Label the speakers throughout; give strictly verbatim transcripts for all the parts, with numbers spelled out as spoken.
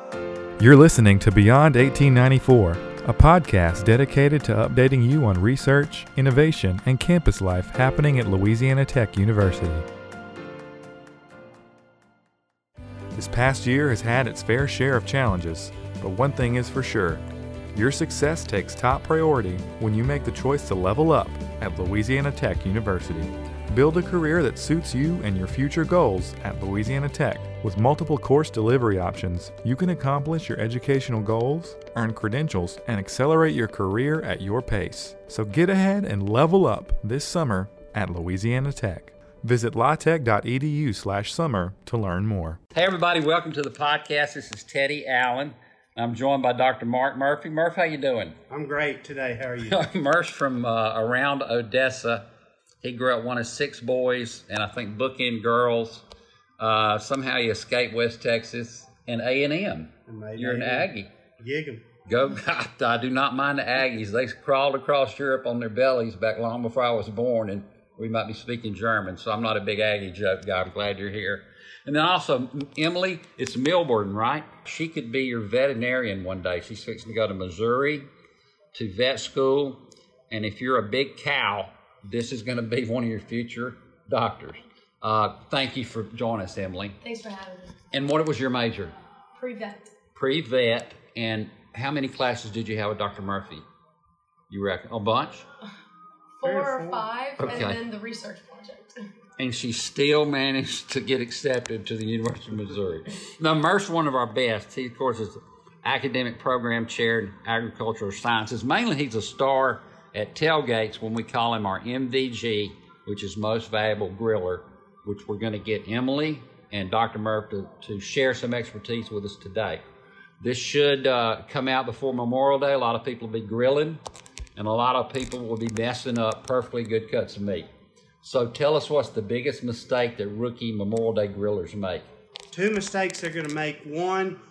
Speaker 1: You're listening to Beyond eighteen ninety-four, a podcast dedicated to updating you on research, innovation, and campus life happening at Louisiana Tech University. This past year has had its fair share of challenges, but one thing is for sure. Your success takes top priority when you make the choice to level up at Louisiana Tech University. Build a career that suits you and your future goals at Louisiana Tech. With multiple course delivery options, you can accomplish your educational goals, earn credentials, and accelerate your career at your pace. So get ahead and level up this summer at Louisiana Tech. Visit latech.edu slash summer to learn more.
Speaker 2: Hey everybody, welcome to the podcast. This is Teddy Allen. I'm joined by Doctor Mark Murphy. Murph, how you doing?
Speaker 3: I'm great today. How are you?
Speaker 2: Murph's from uh, around Odessa. He grew up one of six boys, and I think bookend girls. Uh, somehow he escaped West Texas and A and M. You're an Aggie.
Speaker 3: Gig 'em.
Speaker 2: Go! I do not mind the Aggies. They crawled across Europe on their bellies back long before I was born, and we might be speaking German, so I'm not a big Aggie joke guy. I'm glad you're here. And then also, Emily, it's Milburn, right? She could be your veterinarian one day. She's fixing to go to Missouri to vet school, and if you're a big cow, this is going to be one of your future doctors. Uh, thank you for joining us, Emily.
Speaker 4: Thanks for having me.
Speaker 2: And what was your major?
Speaker 4: Pre-vet.
Speaker 2: Pre-vet. And how many classes did you have with Doctor Murphy? You reckon? A bunch?
Speaker 4: Four or five,
Speaker 2: okay.
Speaker 4: And then the research project.
Speaker 2: And she still managed to get accepted to the University of Missouri. Now, Murph's one of our best. He, of course, is the academic program chair in agricultural sciences. Mainly, he's a star at tailgates when we call him our M V G, which is Most Valuable Griller, which we're going to get Emily and Doctor Murph to, to share some expertise with us today. This should uh, come out before Memorial Day. A lot of people will be grilling, and a lot of people will be messing up perfectly good cuts of meat. So tell us what's the biggest mistake that rookie Memorial Day grillers make.
Speaker 3: Two mistakes they're going to make. One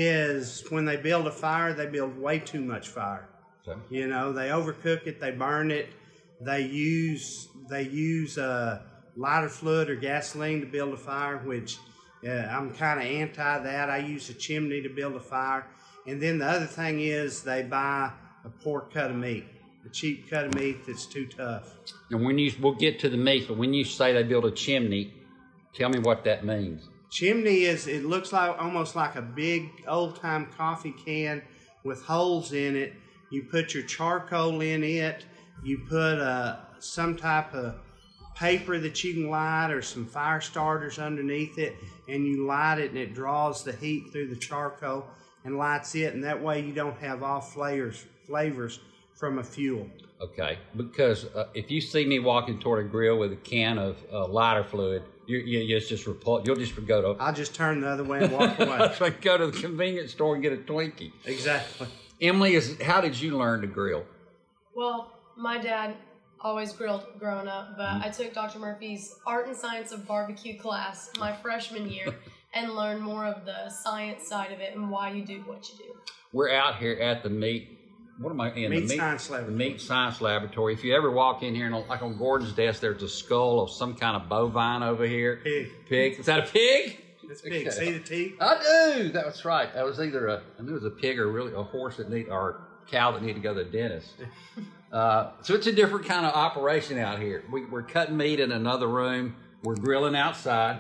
Speaker 3: is when they build a fire, they build way too much fire. Okay. You know, they overcook it, they burn it, they use they use uh, lighter fluid or gasoline to build a fire, which uh, I'm kind of anti that. I use a chimney to build a fire. And then the other thing is they buy a poor cut of meat, a cheap cut of meat that's too tough.
Speaker 2: And when you, we'll get to the meat, but when you say they build a chimney, tell me what that means.
Speaker 3: Chimney is, it looks like almost like a big old-time coffee can with holes in it. You put your charcoal in it. You put uh, some type of paper that you can light or some fire starters underneath it, and you light it, and it draws the heat through the charcoal and lights it, and that way you don't have off flavors, flavors from a fuel.
Speaker 2: Okay, because uh, if you see me walking toward a grill with a can of uh, lighter fluid, you, you, you just repul- you'll just go to...
Speaker 3: I'll just turn the other way and walk away.
Speaker 2: It's like go to the convenience store and get a Twinkie.
Speaker 3: Exactly.
Speaker 2: Emily, is how did you learn to grill?
Speaker 4: Well, my dad always grilled growing up, but mm-hmm. I took Doctor Murphy's Art and Science of Barbecue class my freshman year and learned more of the science side of it and why you do what you do.
Speaker 2: We're out here at the meat, what am I in?
Speaker 3: Meat,
Speaker 2: the meat
Speaker 3: Science Laboratory.
Speaker 2: The Meat Science Laboratory. If you ever walk in here, and like on Gordon's desk, there's a skull of some kind of bovine over here.
Speaker 3: Pig.
Speaker 2: Pig. Is that a pig?
Speaker 3: It's pig. Okay. See the teeth?
Speaker 2: I do. That was right. That was either a, I knew it was a pig or really a horse that need, or a cow that need to go to the dentist. Uh, so it's a different kind of operation out here. We, we're cutting meat in another room. We're grilling outside.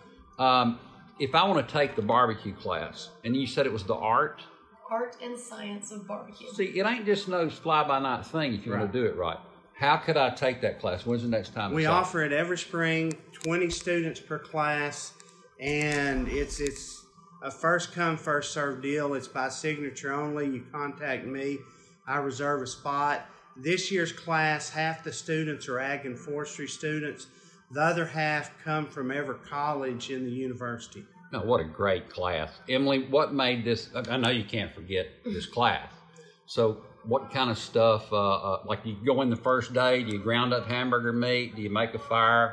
Speaker 2: Um, if I want to take the barbecue class, and you said it was the art?
Speaker 4: Art and Science of Barbecue.
Speaker 2: See, it ain't just no fly-by-night thing if you right. want to do it right. How could I take that class? When's the next time?
Speaker 3: We offer it every spring, twenty students per class. And it's it's a first come, first served deal. It's by signature only. You contact me. I reserve a spot. This year's class, half the students are ag and forestry students. The other half come from every college in the university.
Speaker 2: No, what a great class. Emily, what made this, I know you can't forget this class. So what kind of stuff, uh, uh, like you go in the first day, do you ground up hamburger meat? Do you make a fire?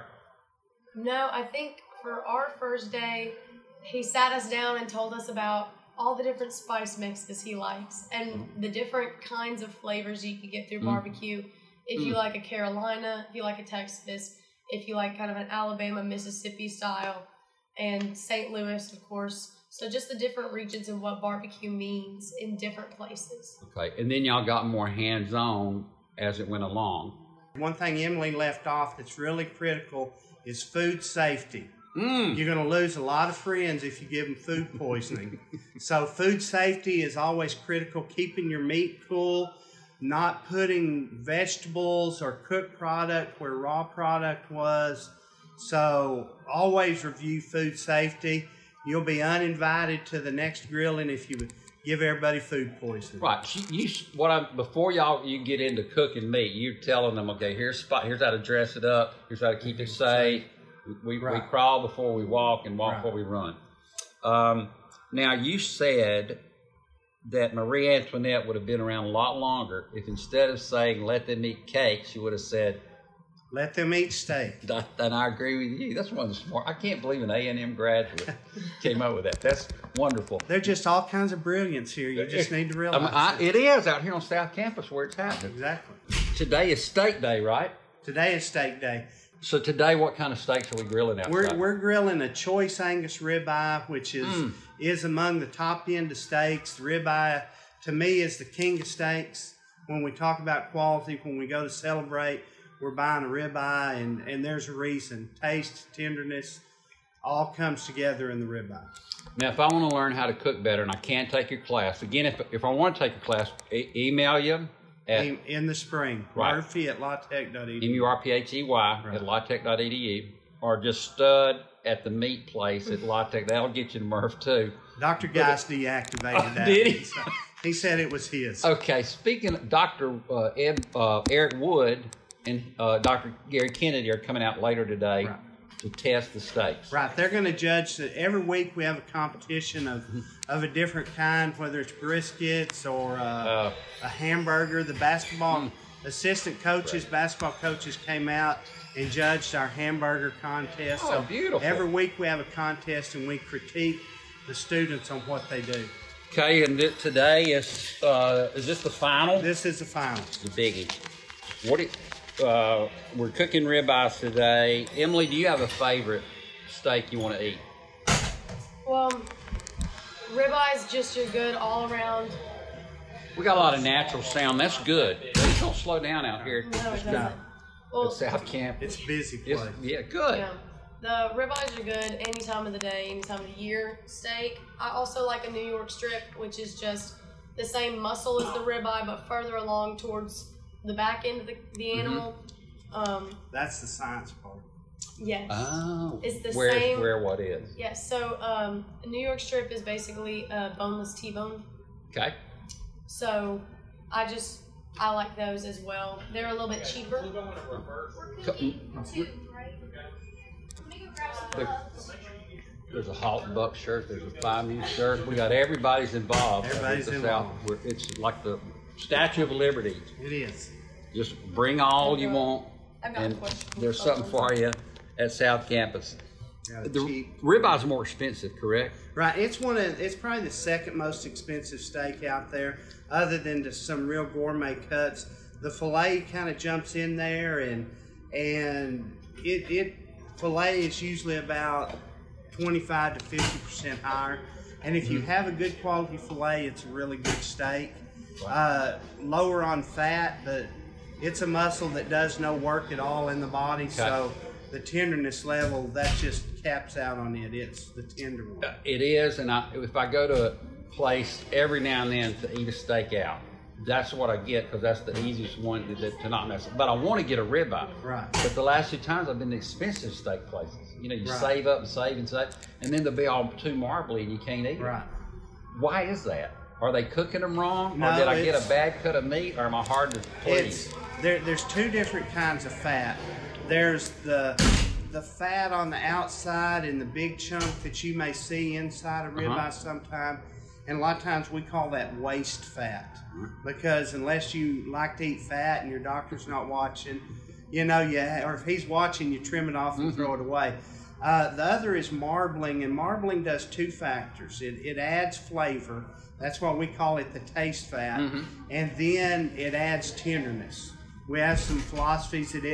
Speaker 4: No, I think for our first day, he sat us down and told us about all the different spice mixes he likes and mm. the different kinds of flavors you can get through mm. barbecue. If mm. you like a Carolina, if you like a Texas, if you like kind of an Alabama, Mississippi style. and Saint Louis, of course. So just the different regions and what barbecue means in different places.
Speaker 2: Okay, and then y'all got more hands-on as it went along.
Speaker 3: One thing Emily left off that's really critical is food safety.
Speaker 2: Mm.
Speaker 3: You're going to lose a lot of friends if you give them food poisoning. So food safety is always critical. Keeping your meat cool, not putting vegetables or cooked product where raw product was. So always review food safety. You'll be uninvited to the next grilling if you give everybody food poisoning.
Speaker 2: Right. You, you what I before y'all you get into cooking meat, you're telling them, okay, here's spot, here's how to dress it up, here's how to keep it safe. We
Speaker 3: Right.
Speaker 2: we crawl before we walk and walk
Speaker 3: Right.
Speaker 2: before we run. Um, now you said that Marie Antoinette would have been around a lot longer if instead of saying let them eat cake, she would have said,
Speaker 3: Let them eat steak.
Speaker 2: and I agree with you. That's one of the smart. I can't believe an A and M graduate came up with that. That's wonderful.
Speaker 3: There's just all kinds of brilliance here. You just need to
Speaker 2: I
Speaker 3: realize
Speaker 2: mean, I,
Speaker 3: it.
Speaker 2: it is out here on South Campus where it's happening.
Speaker 3: Exactly.
Speaker 2: Today is steak day, right?
Speaker 3: Today is steak day.
Speaker 2: So today, what kind of steaks are we grilling outside?
Speaker 3: We're, we're grilling a choice Angus ribeye, which is
Speaker 2: Mm.
Speaker 3: is among the top end of steaks. The ribeye, to me, is the king of steaks. When we talk about quality, when we go to celebrate, we're buying a ribeye, and, and there's a reason. Taste, tenderness, all comes together in the ribeye.
Speaker 2: Now, if I want to learn how to cook better and I can't take your class, again, if, if I want to take a class, e- email you at
Speaker 3: In, in the spring,
Speaker 2: Right.
Speaker 3: Murphy at latech dot e d
Speaker 2: M U R P H E Y
Speaker 3: Right.
Speaker 2: at latech dot e d u or just stud at the meat place at Latech. That'll get you to Murph, too.
Speaker 3: Doctor Geis deactivated
Speaker 2: Oh,
Speaker 3: that.
Speaker 2: did he?
Speaker 3: So he said it was his.
Speaker 2: Okay, speaking of Doctor Uh, Ed, uh, Eric Wood and uh, Doctor Gary Kennedy are coming out later today
Speaker 3: Right.
Speaker 2: to test the steaks.
Speaker 3: Right, they're going to judge that every week. We have a competition of of a different kind, whether it's briskets or uh,
Speaker 2: Uh,
Speaker 3: a hamburger. The basketball
Speaker 2: Mm.
Speaker 3: assistant coaches, basketball coaches came out and judged our hamburger contest.
Speaker 2: Oh,
Speaker 3: so
Speaker 2: beautiful.
Speaker 3: Every week we have a contest and we critique the students on what they do.
Speaker 2: Okay, and th- today is uh, is this the final?
Speaker 3: This is the final.
Speaker 2: The biggie. What? It, uh, we're cooking ribeyes today. Emily, do you have a favorite steak you want to eat?
Speaker 4: Well, ribeyes just are good all around.
Speaker 2: We got a lot of natural sound. That's good. Please don't slow down out here.
Speaker 4: No, it
Speaker 2: Just
Speaker 4: doesn't.
Speaker 2: at
Speaker 4: Well,
Speaker 2: South Camp.
Speaker 3: It's a busy
Speaker 2: It's-
Speaker 3: place.
Speaker 2: yeah, good.
Speaker 4: yeah. The ribeyes are good any time of the day, any time of the year. Steak. I also like a New York strip, which is just the same muscle as the ribeye, but further along towards the back end of the, the animal. Um,
Speaker 3: That's the science part.
Speaker 4: yes.
Speaker 2: Oh.
Speaker 4: It's the
Speaker 2: where,
Speaker 4: same-
Speaker 2: Where what is?
Speaker 4: Yes. So um, a New York strip is basically a boneless T-bone.
Speaker 2: Okay.
Speaker 4: So I just I like those as well. They're a little bit cheaper.
Speaker 2: Co- There- There's a Halt and Buck shirt. There's a Five News shirt. We got everybody's involved.
Speaker 3: Everybody's
Speaker 2: It's the South-
Speaker 3: involved.
Speaker 2: we're- It's like the Statue of Liberty.
Speaker 3: It is.
Speaker 2: Just bring all you want,
Speaker 4: I've got a
Speaker 2: and
Speaker 4: question.
Speaker 2: there's something for you at South Campus.
Speaker 3: Yeah,
Speaker 2: The
Speaker 3: cheap.
Speaker 2: ribeyes are more expensive, correct?
Speaker 3: Right, it's one of it's probably the second most expensive steak out there, other than to some real gourmet cuts. The filet kind of jumps in there, and and it it filet is usually about twenty-five to fifty percent higher. And if you have a good quality filet, it's a really good steak. Uh, lower on fat, but it's a muscle that does no work at all in the body, so the tenderness level that just caps out on it. It's the tender one.
Speaker 2: It is, and I, if I go to a place every now and then to eat a steak out, that's what I get because that's the easiest one to, to not mess up. But I want to get a ribeye.
Speaker 3: Right.
Speaker 2: But the last two times I've been to expensive steak places. You know, you
Speaker 3: Right.
Speaker 2: save up and save and save, and then they'll be all too marbly and you can't eat
Speaker 3: Right.
Speaker 2: them. Why is that? Are they cooking them wrong?
Speaker 3: No,
Speaker 2: or did I get
Speaker 3: it's-
Speaker 2: a bad cut of meat? Or am I hard to please?
Speaker 3: It's there. There's two different kinds of fat. There's the the fat on the outside and the big chunk that you may see inside a ribeye
Speaker 2: Uh-huh.
Speaker 3: sometime, and a lot of times we call that waste fat because unless you like to eat fat and your doctor's not watching, you know, you or if he's watching, you trim it off and throw it away. Uh, the other is marbling, and marbling does two factors. It, it adds flavor. That's why we call it the taste fat. And then it adds tenderness. We have some philosophies that it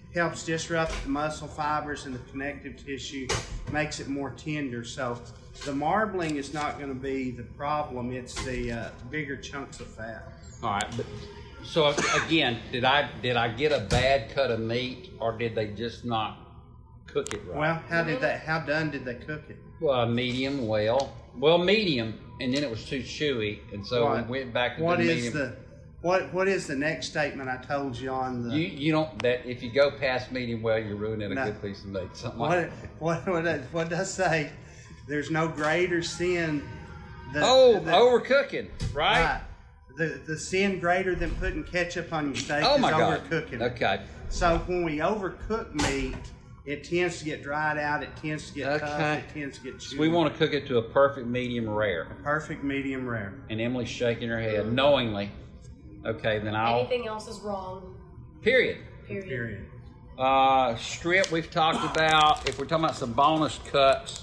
Speaker 3: helps disrupt the muscle fibers and the connective tissue, makes it more tender. So the marbling is not going to be the problem. It's the uh, bigger chunks of fat.
Speaker 2: All right, but so again, did I did I get a bad cut of meat, or did they just not cook it right?
Speaker 3: Well, how did that? How done did they cook it?
Speaker 2: Well, medium well. Well, medium, and then it was too chewy, and so
Speaker 3: What-
Speaker 2: we went back to
Speaker 3: What
Speaker 2: the
Speaker 3: is
Speaker 2: medium.
Speaker 3: the what What is the next statement I told you on the?
Speaker 2: You you don't that if you go past medium well, you're ruining a
Speaker 3: No.
Speaker 2: good piece of meat. Something
Speaker 3: what
Speaker 2: like
Speaker 3: what what does, what does say? There's no greater sin. The,
Speaker 2: oh,
Speaker 3: the,
Speaker 2: overcooking, right?
Speaker 3: right. The the sin greater than putting ketchup on your steak
Speaker 2: Oh
Speaker 3: is
Speaker 2: my God.
Speaker 3: overcooking it.
Speaker 2: Okay.
Speaker 3: So when we overcook meat, it tends to get dried out. It tends to get tough.
Speaker 2: Okay.
Speaker 3: It tends to get chewy.
Speaker 2: So we want to cook it to a perfect medium rare.
Speaker 3: perfect medium rare.
Speaker 2: And Emily's shaking her head knowingly. Okay, then I'll.
Speaker 4: Anything else is wrong.
Speaker 2: Period.
Speaker 4: Period.
Speaker 3: Period.
Speaker 2: Uh, strip we've talked about. If we're talking about some bonus cuts,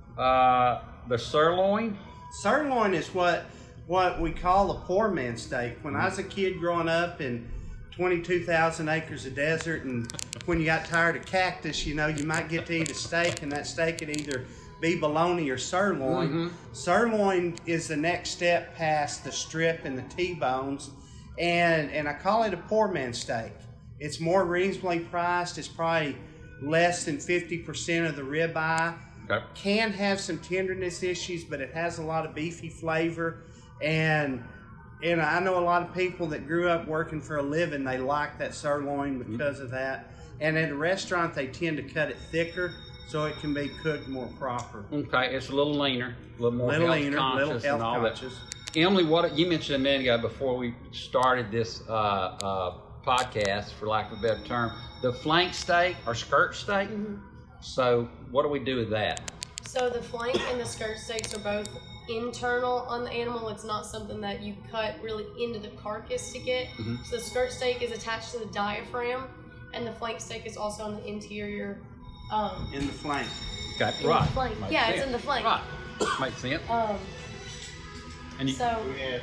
Speaker 2: uh, the sirloin.
Speaker 3: Sirloin is what what we call a poor man's steak. When I was a kid growing up in twenty-two thousand acres of desert, and when you got tired of cactus, you know, you might get to eat a steak, and that steak could either be bologna or sirloin.
Speaker 2: Mm-hmm.
Speaker 3: Sirloin is the next step past the strip and the T-bones, and and I call it a poor man's steak. It's more reasonably priced. It's probably less than fifty percent of the ribeye.
Speaker 2: Okay.
Speaker 3: Can have some tenderness issues, but it has a lot of beefy flavor. And and I know a lot of people that grew up working for a living, they like that sirloin because of that. And at a restaurant, they tend to cut it thicker so it can be cooked more proper.
Speaker 2: Okay, it's a little leaner, a little more
Speaker 3: Little
Speaker 2: health
Speaker 3: leaner,
Speaker 2: conscious
Speaker 3: little health
Speaker 2: and all
Speaker 3: conscious.
Speaker 2: that. Emily, what you mentioned a minute ago before we started this uh, uh, podcast, for lack of a better term, the flank steak or skirt steak.
Speaker 4: Mm-hmm.
Speaker 2: So what do we do with that?
Speaker 4: So the flank and the skirt steaks are both internal on the animal. It's not something that you cut really into the carcass to get.
Speaker 2: Mm-hmm.
Speaker 4: So the skirt steak is attached to the diaphragm, and the flank steak is also on the interior. Um,
Speaker 3: In the flank.
Speaker 2: Okay,
Speaker 4: in
Speaker 2: right.
Speaker 4: the flank.
Speaker 2: Makes
Speaker 4: Yeah,
Speaker 2: sense.
Speaker 4: it's in the flank.
Speaker 2: Right, makes sense.
Speaker 4: Um,
Speaker 2: And you,
Speaker 4: so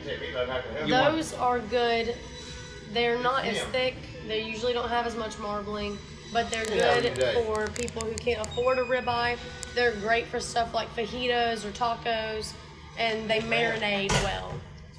Speaker 2: You want-
Speaker 4: those are good. They're not as thick. They usually don't have as much marbling, but they're good for people who can't afford a ribeye. They're great for stuff like fajitas or tacos, and they marinate well.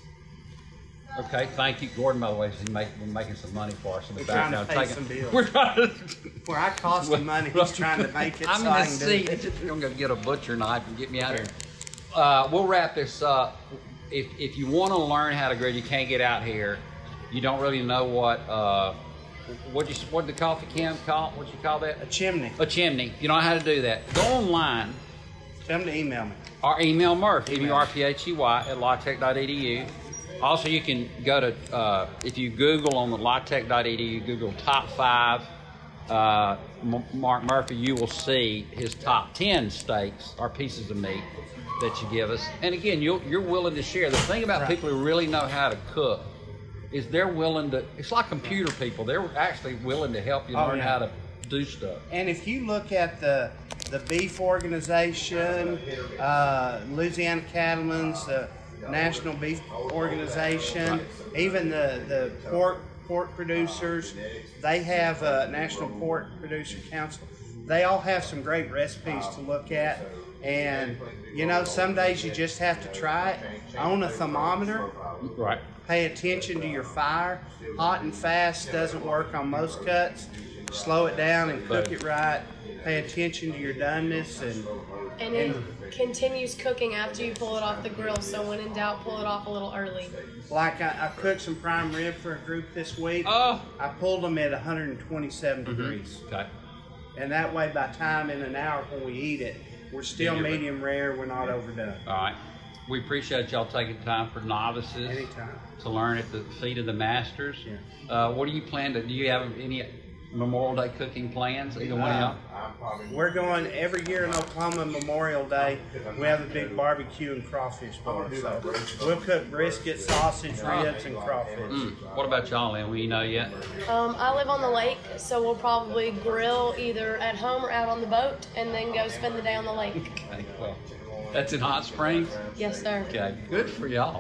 Speaker 2: okay, thank you, Gordon. By the way, he's make, we're making some money for us in the
Speaker 3: We're trying to
Speaker 2: background.
Speaker 3: pay
Speaker 2: Taking-
Speaker 3: some bills.
Speaker 2: We're trying to.
Speaker 3: Where I cost him money, he's trying to make it
Speaker 2: I'm
Speaker 3: so
Speaker 2: in
Speaker 3: I
Speaker 2: the
Speaker 3: can do
Speaker 2: seat.
Speaker 3: it.
Speaker 2: I'm gonna get a butcher knife and get me out of here. Uh, we'll wrap this up. If if you want to learn how to grill, you can't get out here. You don't really know what uh, what you what the coffee can call what you call that
Speaker 3: A chimney.
Speaker 2: a chimney. You don't know how to do that. Go online
Speaker 3: Tell him to email me.
Speaker 2: or email Murph M U R P H E Y at lawtech dot e d u. Also, you can go to uh, if you Google on the lawtech dot e d u, Google top five uh, M- Mark Murphy, you will see his top ten steaks or pieces of meat that you give us. And again, you're, you're willing to share. The thing about
Speaker 3: Right.
Speaker 2: people who really know how to cook is they're willing to, it's like computer people. They're actually willing to help you
Speaker 3: Oh,
Speaker 2: learn
Speaker 3: yeah.
Speaker 2: how to do stuff.
Speaker 3: And if you look at the the beef organization, uh, Louisiana Cattlemen's, the National Beef Organization, even the, the pork pork producers, they have a National Pork Producer Council. They all have some great recipes to look at. And, you know, some days you just have to try it. Own a thermometer.
Speaker 2: Right.
Speaker 3: Pay attention to your fire. Hot and fast doesn't work on most cuts. Slow it down and cook it right. Pay attention to your doneness, and
Speaker 4: And it continues cooking after you pull it off the grill, so when in doubt, pull it off a little early.
Speaker 3: like I, I cooked some prime rib for a group this week.
Speaker 2: Oh.
Speaker 3: I pulled them at one hundred twenty-seven degrees,
Speaker 2: Okay.
Speaker 3: and that way, by time in an hour when we eat it, we're still
Speaker 2: Medium rare.
Speaker 3: medium rare. We're not overdone.
Speaker 2: All right. We appreciate y'all taking time for novices
Speaker 3: Anytime.
Speaker 2: to learn at the feet of the masters.
Speaker 3: Yeah.
Speaker 2: Uh, what do you plan to? Do you have any Memorial Day cooking plans? Either one of y'all?
Speaker 3: We're going every year in Oklahoma Memorial Day. We have a big barbecue and crawfish bar. So we'll cook brisket, sausage, ribs, and crawfish.
Speaker 2: Mm. What about y'all, Lynn? We know yet?
Speaker 4: Um, I live on the lake, so we'll probably grill either at home or out on the boat, and then go spend the day on the lake.
Speaker 2: Okay, well, that's in Hot Springs.
Speaker 4: Yes, sir.
Speaker 2: Okay, good for y'all.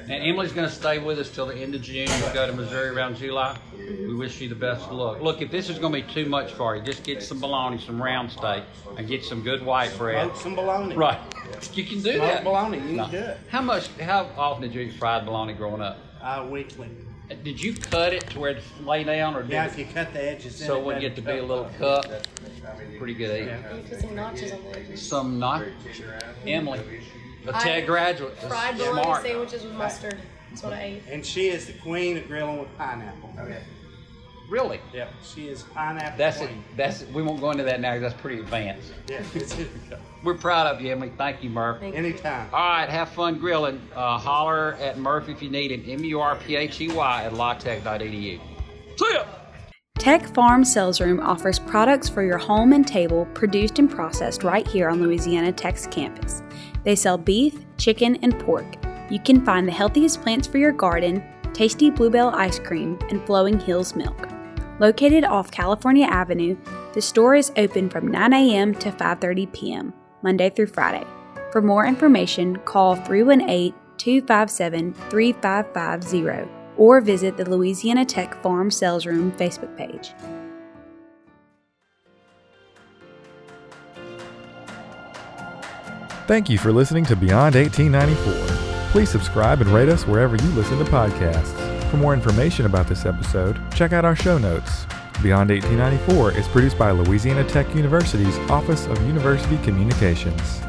Speaker 2: Now, Emily's going to stay with us till the end of June. We'll go to Missouri around July. We wish you the best of luck. Look, if this is going to be too much for you, just get some bologna, some round steak, and get some good white bread.
Speaker 3: Smoke some bologna.
Speaker 2: Right. You can do
Speaker 3: Smoke
Speaker 2: that.
Speaker 3: bologna. You
Speaker 2: No.
Speaker 3: can do it.
Speaker 2: How much, how often did you eat fried bologna growing up?
Speaker 3: Uh, weekly.
Speaker 2: Did you cut it to where it lay down, or did
Speaker 3: Yeah,
Speaker 2: it,
Speaker 3: if you cut the edges in
Speaker 2: so
Speaker 3: it,
Speaker 2: it wouldn't
Speaker 3: then
Speaker 2: get to be a
Speaker 3: cut
Speaker 2: little
Speaker 3: off.
Speaker 2: cup? Pretty good eating.
Speaker 3: Yeah.
Speaker 4: You put some notches on there.
Speaker 2: Some not. Emily, a
Speaker 4: I-
Speaker 2: Tech graduate. That's
Speaker 4: Fried bologna
Speaker 2: smart.
Speaker 4: sandwiches with mustard. That's what I ate.
Speaker 3: And she is the queen of grilling with pineapple.
Speaker 2: Really?
Speaker 3: Yep, she is pineapple
Speaker 2: That's it.
Speaker 3: queen.
Speaker 2: That's it. We won't go into that now because that's pretty advanced.
Speaker 3: Yeah, it's
Speaker 2: We're proud of you, Emily. Thank you, Murph.
Speaker 4: Thank you.
Speaker 3: anytime.
Speaker 2: All right, have fun grilling. Uh, holler at Murph if you need him. M U R P H E Y at lawtech dot e d u. See ya!
Speaker 5: Tech Farm Sales Room offers products for your home and table produced and processed right here on Louisiana Tech's campus. They sell beef, chicken, and pork. You can find the healthiest plants for your garden, tasty Bluebell ice cream, and Flowing Hills milk. Located off California Avenue, the store is open from nine a.m. to five thirty p.m., Monday through Friday. For more information, call three one eight, two five seven, three five five zero or visit the Louisiana Tech Farm Sales Room Facebook page.
Speaker 1: Thank you for listening to Beyond eighteen ninety-four. Please subscribe and rate us wherever you listen to podcasts. For more information about this episode, check out our show notes. Beyond eighteen ninety-four is produced by Louisiana Tech University's Office of University Communications.